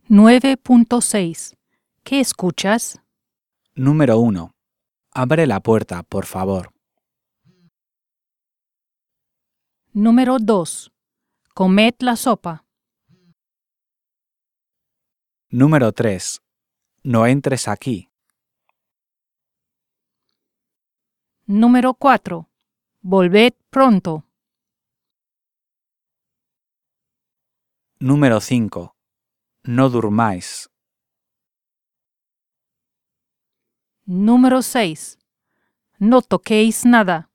9.6. ¿Qué escuchas? Número 1. Abre la puerta, por favor. Número 2. Comed la sopa. Número 3. No entres aquí. Número 4. Volved pronto. Número 5. No durmáis. Número 6. No toquéis nada.